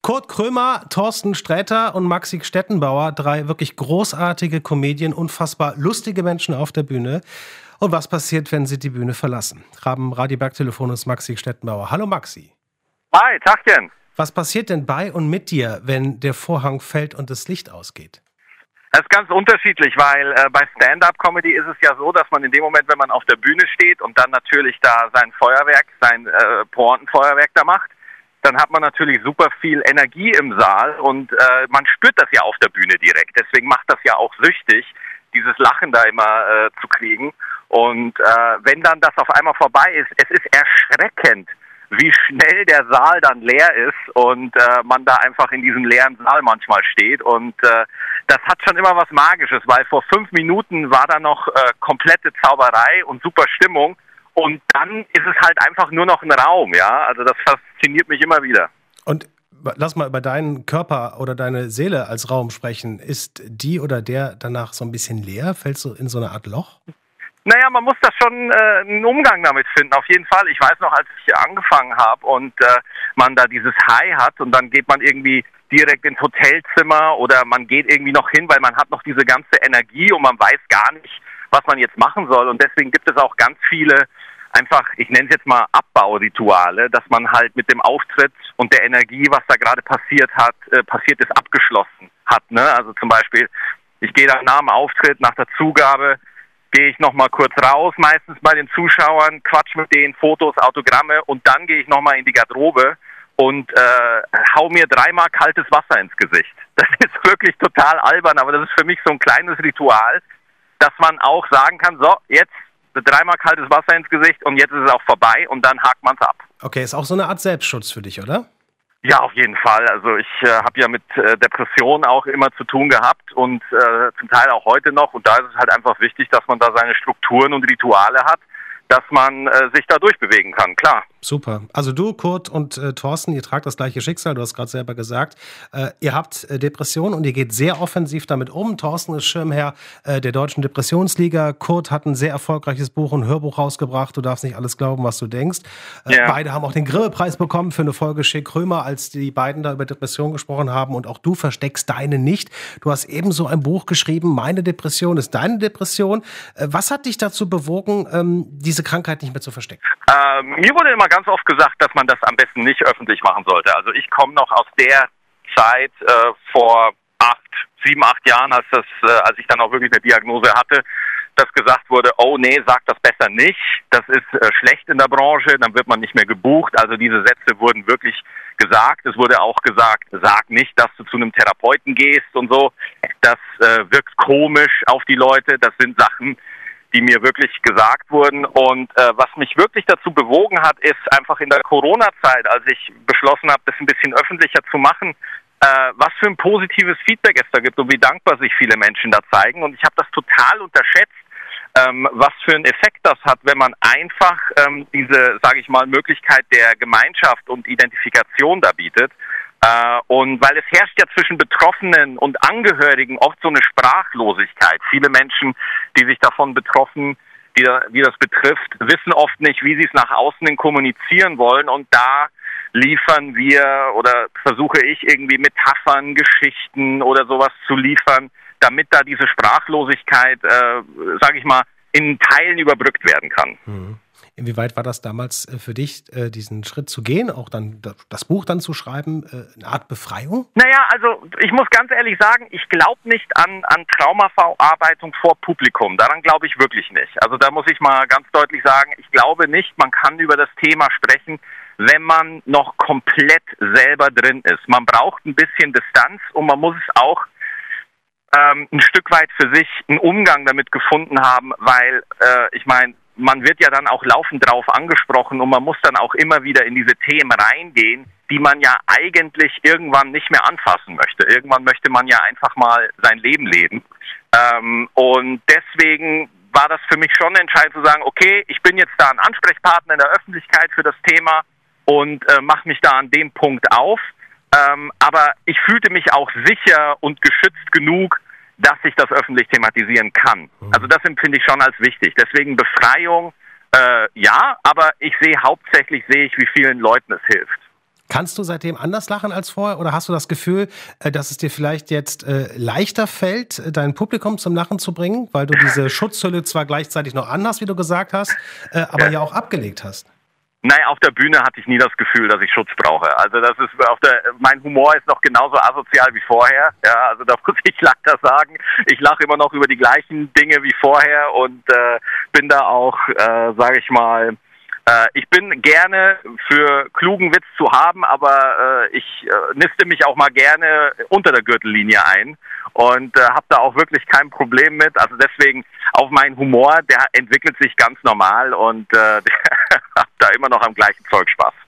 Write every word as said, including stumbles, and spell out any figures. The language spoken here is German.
Kurt Krömer, Thorsten Sträter und Maxi Stettenbauer, drei wirklich großartige Comedien, unfassbar lustige Menschen auf der Bühne. Und was passiert, wenn sie die Bühne verlassen? Am Radio Bergtelefon ist Maxi Stettenbauer. Hallo Maxi. Hi, Tagchen. Was passiert denn bei und mit dir, wenn der Vorhang fällt und das Licht ausgeht? Das ist ganz unterschiedlich, weil äh, bei Stand-Up-Comedy ist es ja so, dass man in dem Moment, wenn man auf der Bühne steht und dann natürlich da sein Feuerwerk, sein äh, Pointenfeuerwerk da macht, dann hat man natürlich super viel Energie im Saal und äh, man spürt das ja auf der Bühne direkt. Deswegen macht das ja auch süchtig, dieses Lachen da immer äh, zu kriegen. Und äh, wenn dann das auf einmal vorbei ist, es ist erschreckend, wie schnell der Saal dann leer ist und äh, man da einfach in diesem leeren Saal manchmal steht. Und äh, das hat schon immer was Magisches, weil vor fünf Minuten war da noch äh, komplette Zauberei und super Stimmung. Und dann ist es halt einfach nur noch ein Raum, ja. Also das fasziniert mich immer wieder. Und lass mal über deinen Körper oder deine Seele als Raum sprechen. Ist die oder der danach so ein bisschen leer? Fällst du in so eine Art Loch? Naja, man muss das schon äh, einen Umgang damit finden, auf jeden Fall. Ich weiß noch, als ich hier angefangen habe und äh, man da dieses High hat und dann geht man irgendwie direkt ins Hotelzimmer oder man geht irgendwie noch hin, weil man hat noch diese ganze Energie und man weiß gar nicht, was man jetzt machen soll. Und deswegen gibt es auch ganz viele einfach, ich nenne es jetzt mal Abbaurituale, dass man halt mit dem Auftritt und der Energie, was da gerade passiert hat, äh, passiert ist, abgeschlossen hat. Ne? Also zum Beispiel, ich gehe dann nach dem Auftritt, nach der Zugabe, gehe ich nochmal kurz raus, meistens bei den Zuschauern, quatsch mit denen, Fotos, Autogramme und dann gehe ich nochmal in die Garderobe und äh, hau mir dreimal kaltes Wasser ins Gesicht. Das ist wirklich total albern, aber das ist für mich so ein kleines Ritual, dass man auch sagen kann, so, jetzt dreimal kaltes Wasser ins Gesicht und jetzt ist es auch vorbei und dann hakt man es ab. Okay, ist auch so eine Art Selbstschutz für dich, oder? Ja, auf jeden Fall. Also ich äh, habe ja mit äh, Depressionen auch immer zu tun gehabt und äh, zum Teil auch heute noch. Und da ist es halt einfach wichtig, dass man da seine Strukturen und Rituale hat, dass man äh, sich da durchbewegen kann, klar. Super. Also du, Kurt und äh, Thorsten, ihr tragt das gleiche Schicksal, du hast gerade selber gesagt. Äh, ihr habt äh, Depressionen und ihr geht sehr offensiv damit um. Thorsten ist Schirmherr äh, der Deutschen Depressionsliga. Kurt hat ein sehr erfolgreiches Buch, ein Hörbuch rausgebracht. Du darfst nicht alles glauben, was du denkst. Äh, ja. Beide haben auch den Grimme-Preis bekommen für eine Folge Schick Krömer, als die beiden da über Depressionen gesprochen haben. Und auch du versteckst deine nicht. Du hast ebenso ein Buch geschrieben, Meine Depression ist deine Depression. Äh, was hat dich dazu bewogen, ähm, diese Krankheit nicht mehr zu verstecken? Ähm, mir wurde immer ganz oft gesagt, dass man das am besten nicht öffentlich machen sollte. Also ich komme noch aus der Zeit äh, vor acht, sieben, acht Jahren, als das, äh, als ich dann auch wirklich eine Diagnose hatte, dass gesagt wurde, oh nee, sag das besser nicht, das ist äh, schlecht in der Branche, dann wird man nicht mehr gebucht. Also diese Sätze wurden wirklich gesagt. Es wurde auch gesagt, sag nicht, dass du zu einem Therapeuten gehst und so. Das äh, wirkt komisch auf die Leute. Das sind Sachen, die mir wirklich gesagt wurden. Und äh, was mich wirklich dazu bewogen hat, ist einfach in der Corona-Zeit, als ich beschlossen habe, das ein bisschen öffentlicher zu machen, äh, was für ein positives Feedback es da gibt und wie dankbar sich viele Menschen da zeigen. Und ich habe das total unterschätzt, ähm, was für einen Effekt das hat, wenn man einfach ähm, diese, sage ich mal, Möglichkeit der Gemeinschaft und Identifikation da bietet. Uh, und weil es herrscht ja zwischen Betroffenen und Angehörigen oft so eine Sprachlosigkeit. Viele Menschen, die sich davon betroffen, die, die das betrifft, wissen oft nicht, wie sie es nach außen hin kommunizieren wollen. Und da liefern wir oder versuche ich irgendwie Metaphern, Geschichten oder sowas zu liefern, damit da diese Sprachlosigkeit, äh, sage ich mal, in Teilen überbrückt werden kann. Mhm. Inwieweit war das damals für dich, diesen Schritt zu gehen, auch dann das Buch dann zu schreiben, eine Art Befreiung? Naja, also ich muss ganz ehrlich sagen, ich glaube nicht an, an Traumaverarbeitung vor Publikum. Daran glaube ich wirklich nicht. Also da muss ich mal ganz deutlich sagen, ich glaube nicht, man kann über das Thema sprechen, wenn man noch komplett selber drin ist. Man braucht ein bisschen Distanz und man muss es auch ähm, ein Stück weit für sich einen Umgang damit gefunden haben, weil äh, ich meine, man wird ja dann auch laufend drauf angesprochen und man muss dann auch immer wieder in diese Themen reingehen, die man ja eigentlich irgendwann nicht mehr anfassen möchte. Irgendwann möchte man ja einfach mal sein Leben leben. Ähm, und deswegen war das für mich schon entscheidend zu sagen, okay, ich bin jetzt da ein Ansprechpartner in der Öffentlichkeit für das Thema und äh, mache mich da an dem Punkt auf. Ähm, aber ich fühlte mich auch sicher und geschützt genug, dass ich das öffentlich thematisieren kann. Also das empfinde ich schon als wichtig. Deswegen Befreiung, äh, ja, aber ich sehe hauptsächlich, sehe ich, wie vielen Leuten es hilft. Kannst du seitdem anders lachen als vorher oder hast du das Gefühl, dass es dir vielleicht jetzt äh, leichter fällt, dein Publikum zum Lachen zu bringen, weil du diese Schutzhülle zwar gleichzeitig noch anhast, wie du gesagt hast, äh, aber ja. ja auch abgelegt hast? Nein, auf der Bühne hatte ich nie das Gefühl, dass ich Schutz brauche. Also das ist auf der, mein Humor ist noch genauso asozial wie vorher. Ja, also da muss ich leider sagen, ich lache immer noch über die gleichen Dinge wie vorher und äh, bin da auch, äh, sage ich mal, äh, ich bin gerne für klugen Witz zu haben, aber äh, ich äh, niste mich auch mal gerne unter der Gürtellinie ein und äh, habe da auch wirklich kein Problem mit. Also deswegen auf meinen Humor, der entwickelt sich ganz normal und äh, der hat da immer noch am gleichen Zeug Spaß.